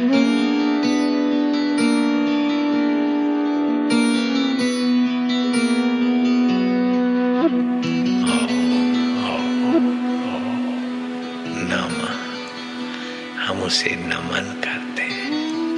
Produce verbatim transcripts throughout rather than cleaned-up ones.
हम उसे नमन करते हैं।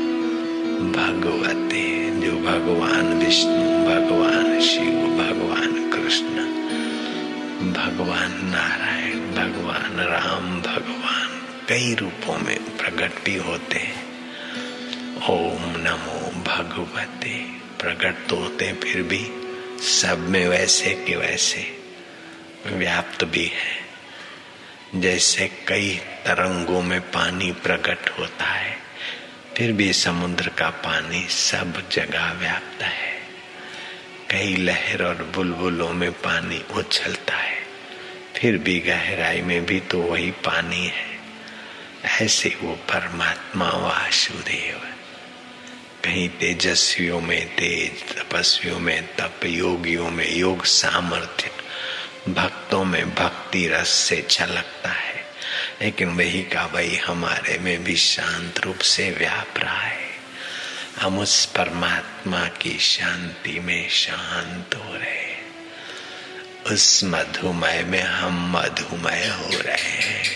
भगवते, जो भगवान विष्णु, भगवान शिव, भगवान कृष्ण, भगवान नारायण, भगवान राम, भगवान कई रूपों में प्रकट भी होते हैं। ओम नमो भगवते, प्रकट तो होते फिर भी सब में वैसे के वैसे व्याप्त भी है। जैसे कई तरंगों में पानी प्रकट होता है, फिर भी समुद्र का पानी सब जगह व्याप्त है। कई लहर और बुलबुलों में पानी उछलता है, फिर भी गहराई में भी तो वही पानी है। ऐसे वो परमात्मा वासुदेव, कहीं तेजस्वियों में तेज, तपस्वियों में तप, योगियों में योग सामर्थ्य, भक्तों में भक्ति रस से छलकता है। लेकिन वही का वही हमारे में भी शांत रूप से व्याप रहा है। हम उस परमात्मा की शांति में शांत हो रहे, उस मधुमय में हम मधुमय हो रहे हैं।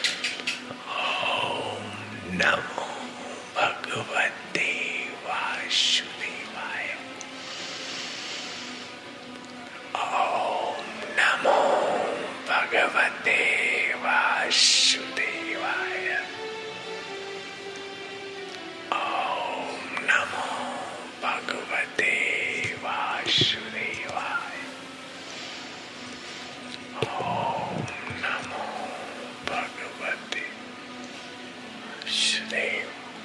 ओम नमो भगवते वासुदेवाय। ओम नमो भगवते वासुदेवाय। ओम नमो भगवते वासुदेवाय। ओम नमो भगवते वासुदेव।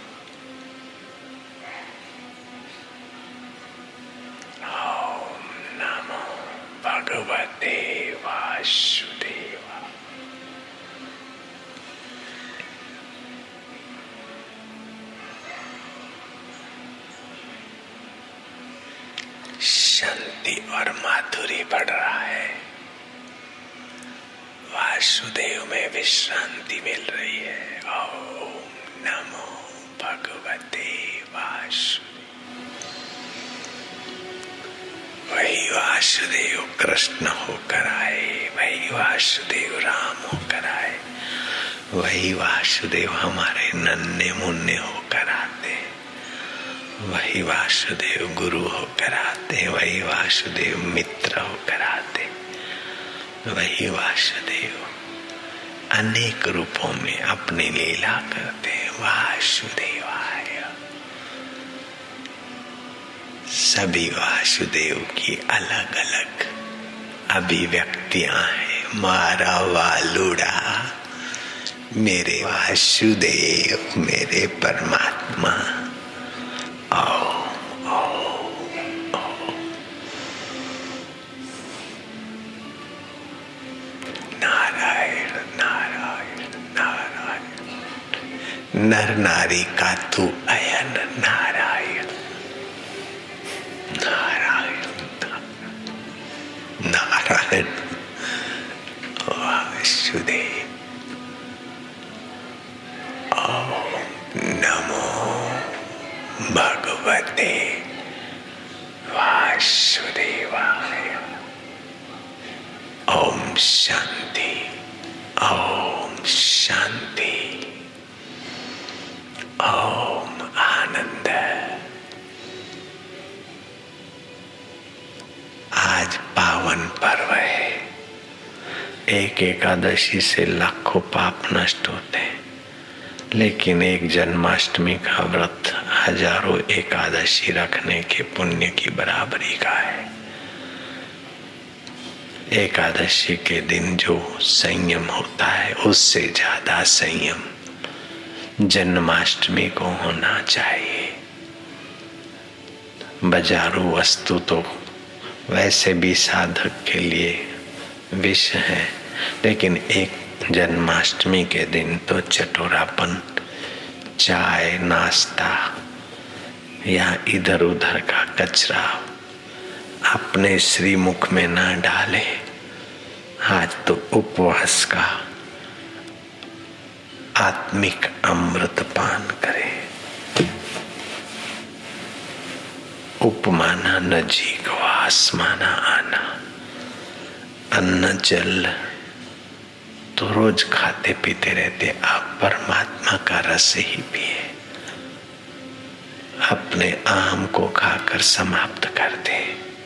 ओम नमो भगवते वासुदेव। शांति और माधुरी बढ़ रहा है। वासुदेव में विश्रांति मिल रही है। ओम नमो भगवते वासुदेव। वही वासुदेव कृष्ण होकर आए, वही वासुदेव राम होकर आए, वही वासुदेव हमारे नन्हे मुन्ने होकर आते, वही वासुदेव गुरु होकर आते, वही वासुदेव मित्र होकर आते, वही वासुदेव अनेक रूपों में अपनी लीला करते। वासुदेवाय। सभी वासुदेव की अलग अलग अभिव्यक्तियां हैं। मारा वालुड़ा, मेरे वासुदेव, मेरे परमात्मा। आओ आओ आओ। नारायण नारायण नारायण। नर नारी का तू अयन नारायण नारायण नारायण। वासुदेव। ओम नमो भगवते वासुदेवाय। ओम शांति, ओम शांति, ओम आनंद। आज पावन पर्व है। एक एकादशी से लाखों पाप नष्ट होते हैं, लेकिन एक जन्माष्टमी का व्रत हजारों एकादशी रखने के पुण्य की बराबरी का है। एकादशी के दिन जो संयम होता है, उससे ज्यादा संयम जन्माष्टमी को होना चाहिए। बाजारू वस्तु तो वैसे भी साधक के लिए विष है, लेकिन एक जन्माष्टमी के दिन तो चटोरापन, चाय, नाश्ता या इधर उधर का कचरा अपने श्रीमुख में ना डाले। आज तो उपवास का आत्मिक अमृत पान करे। उपमाना न जीग वास माना आना। अन्न जल तो रोज खाते पीते रहते, आप परमात्मा का रस ही पिए। अपने आम को खाकर समाप्त कर दे।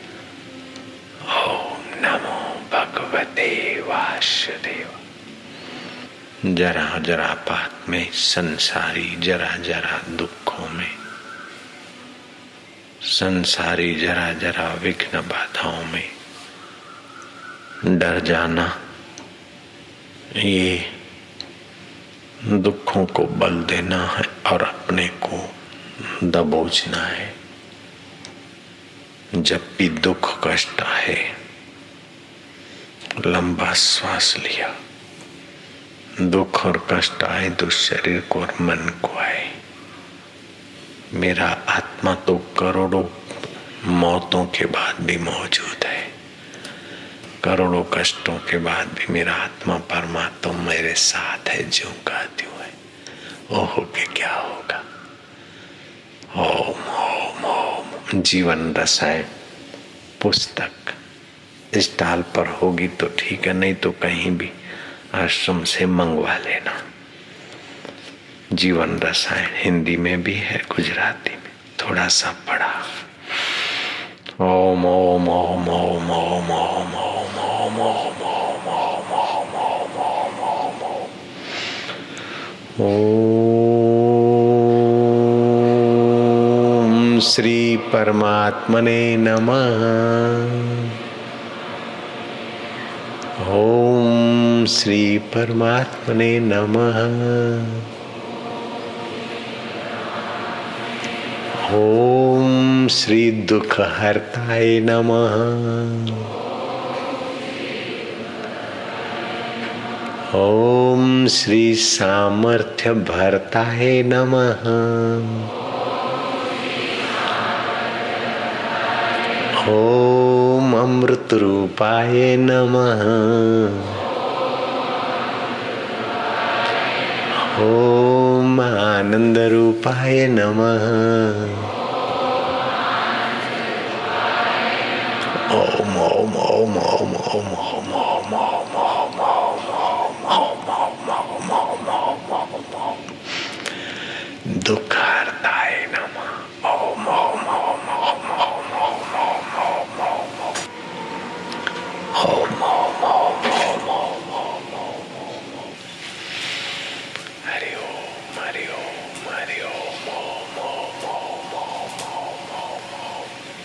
ओम नमो भगवते वासुदेव। जरा जरा पात में, संसारी जरा जरा दुखों में, संसारी जरा जरा विघ्न बाधाओं में डर जाना, ये दुखों को बल देना है और अपने को दबोचना है। जब भी दुख कष्ट आए, लंबा श्वास लिया। दुख और कष्ट आए तो शरीर को और मन को आए। मेरा आत्मा तो करोड़ों मौतों के बाद भी मौजूद है, करोड़ों कष्टों के बाद भी मेरा आत्मा परमात्मा मेरे साथ है, ज्यों का त्यों है। ओहो के क्या होगा। ओम ओम ओम। जीवन रसायन पुस्तक स्टॉल पर होगी तो ठीक है, नहीं तो कहीं भी आश्रम से मंगवा लेना। जीवन रसायन हिंदी में भी है, गुजराती में थोड़ा सा पढ़ा। ओम ओम ओम ओम ओम ओम ओम ओम ओम ओम ओम ओम ओम ओम ओम। श्री परमात्मने नमः। ओम श्री परमात्मने नमः। ओम श्री दुख हरताय नमः। ओम श्री सामर्थ्य भरताय नमः। ओम अमृत रूपाय नमः। ओम आनंद रूपाय नमः। ओम ओम ओम ओम ओम ओम ओम ओम ओम ओम ओम ओम ओम। दुख हरताय नमः। ओम ओम ओम ओम ओम ओम ओम ओम ओम ओम ओम ओम ओम। हरि ओम हरि ओम हरि ओम ओम ओम ओम ओम ओम ओम।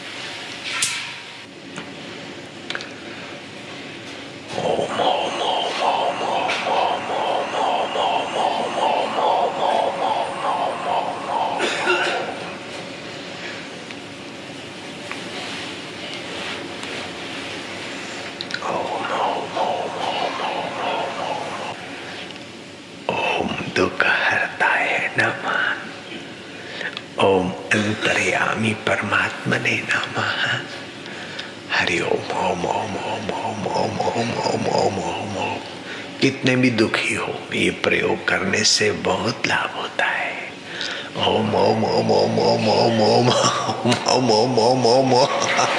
दुख हरताय नमः। ओम अंतर्यामी परमात्मने नमः। हरि ओम ओम ओम ओम ओम ओम ओम ओम ओम ओम ओम। कितने भी दुखी हो, ये प्रयोग करने से बहुत लाभ होता है। ओम ओम ओम ओम ओम ओम ओम ओम ओम ओम ओम ओम।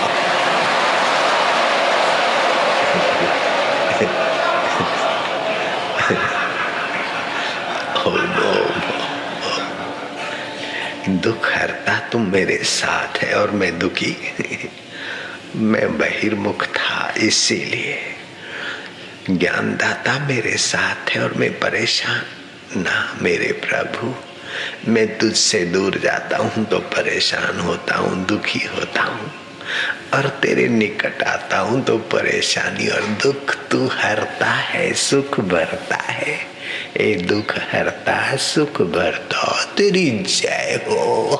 दुख हरता तुम मेरे साथ है और मैं दुखी मैं बहिर्मुख था, इसीलिए ज्ञानदाता मेरे साथ है और मैं परेशान ना। मेरे प्रभु, मैं तुझसे दूर जाता हूँ तो परेशान होता हूँ, दुखी होता हूँ, और तेरे निकट आता हूँ तो परेशानी और दुख तू हरता है, सुख भरता है। ए दुख हरता सुख भरता, तेरी जय हो।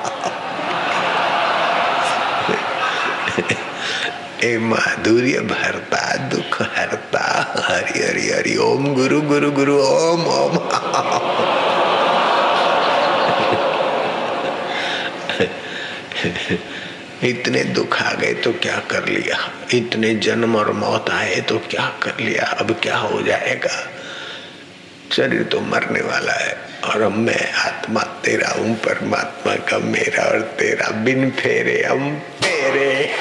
ए माधुर्य भरता दुख हरता। हरि हरि हरि ओम गुरु गुरु गुरु ओम ओम। इतने दुख आ गए तो क्या कर लिया, इतने जन्म और मौत आए तो क्या कर लिया, अब क्या हो जाएगा। शरीर तो मरने वाला है और अब मैं आत्मा तेरा हूँ, परमात्मा का मेरा और तेरा, बिन फेरे हम फेरे।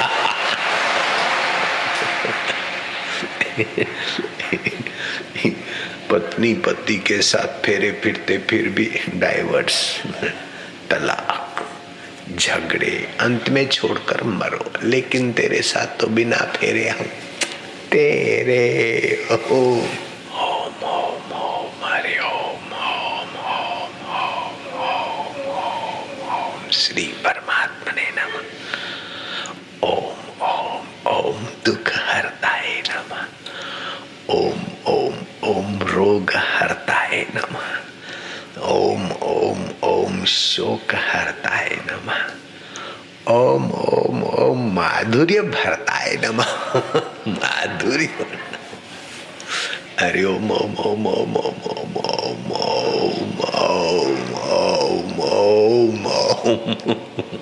पत्नी पति के साथ फेरे फिरते फिर भी डाइवर्स, तलाक, झगड़े, अंत में छोड़कर मरो, लेकिन तेरे साथ तो बिना फेरे हम तेरे। ओम ओम ओम ओम हरि ओम ओम ओम ओम ओम ओम ओम श्री परमात्मने नमः। ओम ओम ओम दुख हरताय नमः। ओम ओम ओम रोग हरताय नमः। ओम ओम ओम शोक हरताय नमः। ओम ओम ओम माधुर्य भरताय नमः। माधुर्य। हरि ओम ओम ओम ओम ओम ओम ओम ओम ओम ओम ओम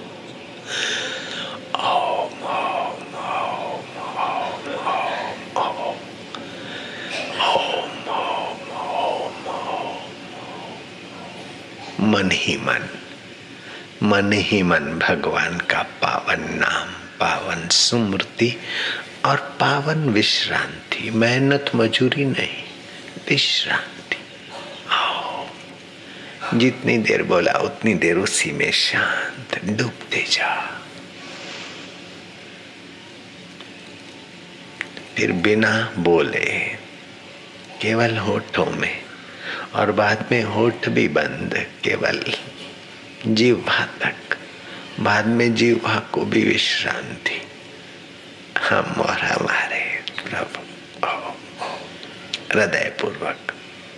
मन ही मन, मन ही मन भगवान का पावन नाम, पावन सुमृति और पावन विश्रांति। मेहनत मजूरी नहीं, विश्रांति। आओ, जितनी देर बोला उतनी देर उसी में शांत डूबते जा। फिर बिना बोले, केवल होठों में, और बाद में होठ भी बंद, केवल जीवा तक, बाद में जीवा को भी विश्रांति। हम और हमारे प्रभु हृदय पूर्वक,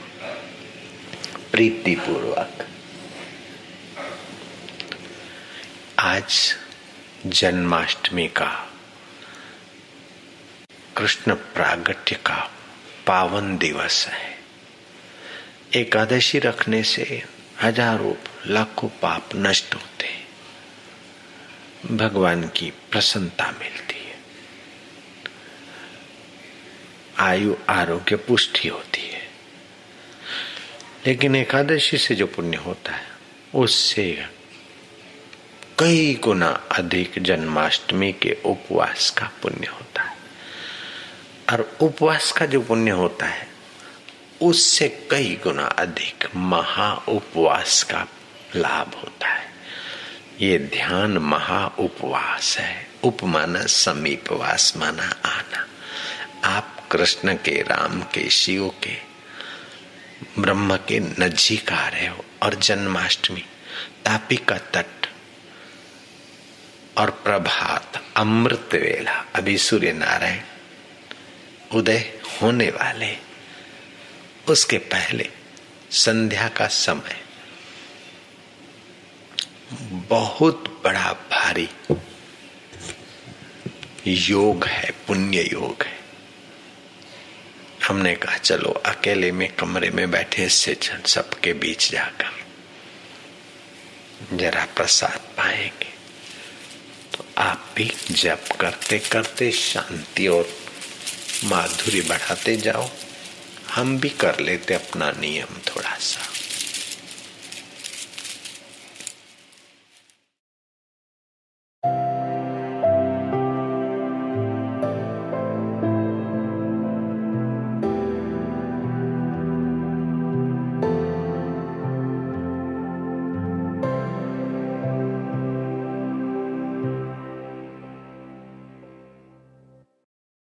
प्रीति पूर्वक। आज जन्माष्टमी का, कृष्ण प्रागट्य का पावन दिवस है। एकादशी रखने से हजारों लाखों पाप नष्ट होते हैं, भगवान की प्रसन्नता मिलती है, आयु आरोग्य पुष्टि होती है। लेकिन एकादशी से जो पुण्य होता है उससे कई गुना अधिक जन्माष्टमी के उपवास का पुण्य होता है। और उपवास का जो पुण्य होता है उससे कई गुना अधिक महा उपवास का लाभ होता है। ये ध्यान महा उपवास है। उप माना समीप, वास माना आना। आप कृष्ण के, राम के, शिव के, ब्रह्म के नजीक आ रहे हो। और जन्माष्टमी, तापी का तट और प्रभात, अमृत वेला, अभी सूर्य नारायण उदय होने वाले, उसके पहले संध्या का समय बहुत बड़ा भारी योग है, पुण्य योग है। हमने कहा चलो अकेले में कमरे में बैठे से सबके बीच जाकर जरा प्रसाद पाएंगे। तो आप भी जप करते करते शांति और माधुर्य बढ़ाते जाओ। हम भी कर लेते अपना नियम थोड़ा सा।